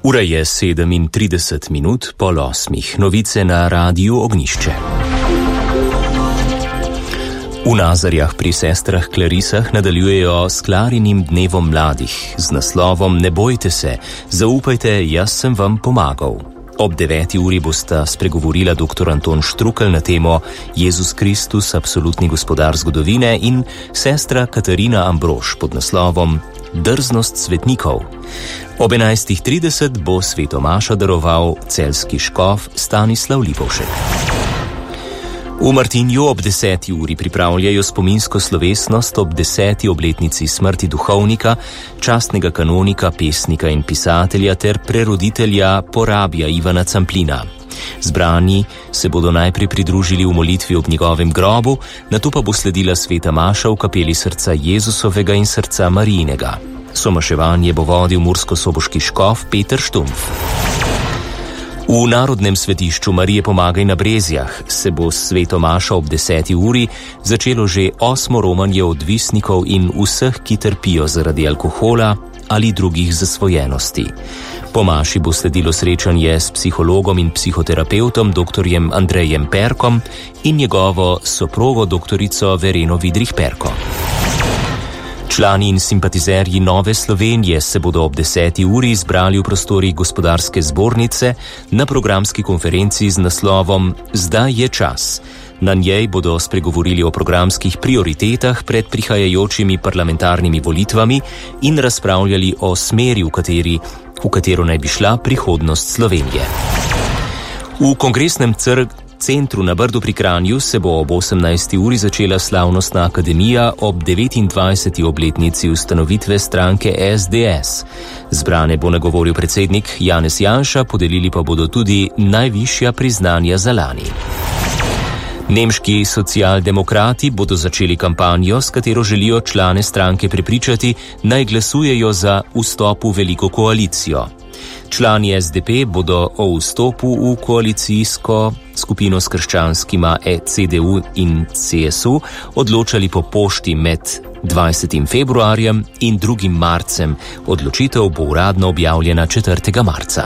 Ura je 37 minut po 8. Novice na Radiu Ognjišče. V Nazarjah pri sestrah Klarisah nadaljujejo s Klarinim dnevom mladih z naslovom Ne bojte se, zaupajte, jaz sem vam pomagal. Ob 9. uri bosta spregovorila dr. Anton Štrukelj na temo Jezus Kristus, absolutni gospodar zgodovine in sestra Katarina Ambrož pod naslovom Drznost svetnikov. Ob 11.30 bo svetomašo daroval celjski škof Stanislav Lipovšek. V Martinju ob 10. uri pripravljajo spominsko slovesnost ob 10. obletnici smrti duhovnika, častnega kanonika, pesnika in pisatelja ter preroditelja Porabija Ivana Camplina. Zbrani se bodo najprej pridružili v molitvi ob njegovem grobu, nato pa bo sledila sveta maša v kapeli srca Jezusovega in srca Marijinega. Somaševanje bo vodil murskosoboški škof Peter Štumpf. V Narodnem svetišču Marije Pomagaj na Brezjah se bo s sveto mašo ob 10. uri začelo že 8. romanje odvisnikov in vseh, ki trpijo zaradi alkohola ali drugih zasvojenosti. Po maši bo sledilo srečanje s psihologom in psihoterapeutom dr. Andrejem Perkom in njegovo soprogo doktorico Vereno Vidrih Perko. Člani in simpatizerji Nove Slovenije se bodo ob 10. uri zbrali v prostorih Gospodarske zbornice na programski konferenci z naslovom Zdaj je čas. Na njej bodo spregovorili o programskih prioritetah pred prihajajočimi parlamentarnimi volitvami in razpravljali o smeri, v katero naj bi šla prihodnost Slovenije. V kongresnem centru na Brdu pri Kranju se bo ob 18. uri začela slavnostna akademija ob 29. obletnici ustanovitve stranke SDS. Zbrane bo nagovoril predsednik Janez Janša, podelili pa bodo tudi najvišja priznanja za lani. Nemški socialdemokrati bodo začeli kampanjo, s katero želijo člane stranke prepričati, naj glasujejo za vstop v veliko koalicijo. Člani SDP bodo o vstopu v koalicijsko skupino s krščanskima CDU in CSU odločali po pošti med 20. februarjem in 2. marcem. Odločitev bo uradno objavljena 4. marca.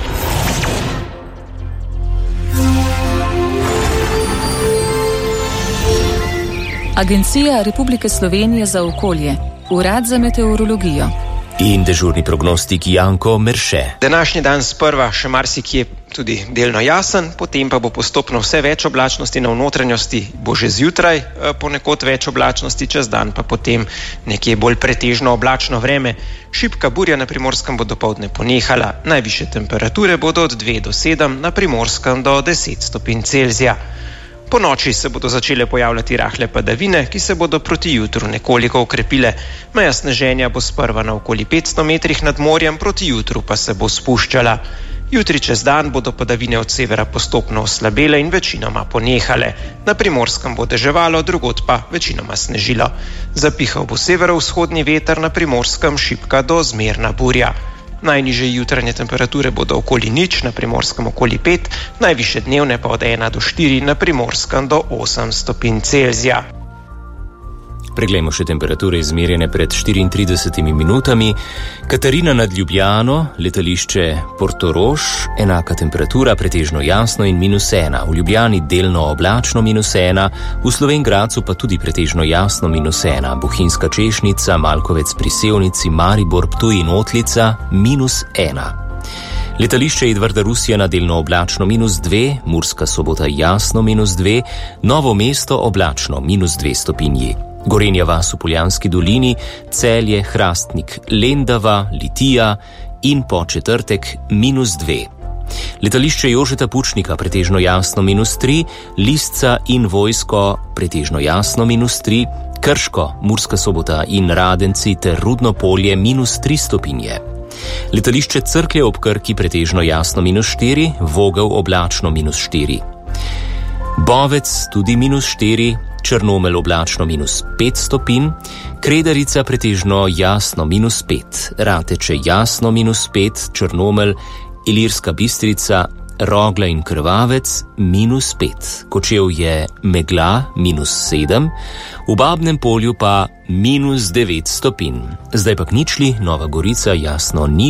Agencija Republike Slovenije za okolje, Urad za meteorologijo in dežurni prognostik Janko Merše. Današnji dan sprva še marsikje tudi delno jasen, potem pa bo postopno vse več oblačnosti na notranjosti, bo že zjutraj ponekod več oblačnosti, čez dan pa potem nekje bolj pretežno oblačno vreme. Šibka burja na Primorskem bo dopoldne ponehala, najvišje temperature bodo od 2 do 7, na Primorskem do 10 stopinj Celzija. Po noči se bodo začele pojavljati rahle padavine, ki se bodo proti jutru nekoliko okrepile. Meja sneženja bo sprva na okoli 500 metrih nad morjem, proti jutru pa se bo spuščala. Jutri čez dan bodo padavine od severa postopno oslabele in večinoma ponehale. Na Primorskem bo deževalo, drugod pa večinoma snežilo. Zapihal bo severovzhodni veter, na Primorskem šibka do zmerna burja. Najnižje jutranje temperature bodo okoli 0, na Primorskem okoli 5, najvišje dnevne pa od 1 do 4, na Primorskem do 8 stopinj Celzija. Preglejmo še temperature izmerjene pred 34 minutami. Katarina nad Ljubljano, letališče Portorož, enaka temperatura, pretežno jasno in -1. V Ljubljani delno oblačno -1, v Slovenj Gradcu pa tudi pretežno jasno -1. Bohinjska Češnica, Malkovec pri Sevnici, Maribor, Ptuj in Otlica -1. Letališče Edvarda Rusjana delno oblačno -2, Murska Sobota jasno -2, Novo mesto oblačno -2 stopinji. Gorenja vas v Poljanski dolini, Celje, Hrastnik, Lendava, Litija in po četrtek -2. Letališče Jožeta Pučnika pretežno jasno -3, Lisca in Vojsko pretežno jasno -3, Krško, Murska Sobota in Radenci ter Rudno Polje -3 stopinje. Letališče Cerklje ob Krki pretežno jasno -4, Vogel oblačno -4. Bovec tudi -4, Črnomelj oblačno -5 stopinj, Kredarica pretežno jasno -5, Rateče jasno -5, Črnomelj, Ilirska Bistrica, Rogla in Krvavec -5, Kočevje megla -7, v Babnem Polju pa -9 stopinj. Zdaj pa k ničli, Nova Gorica jasno 0.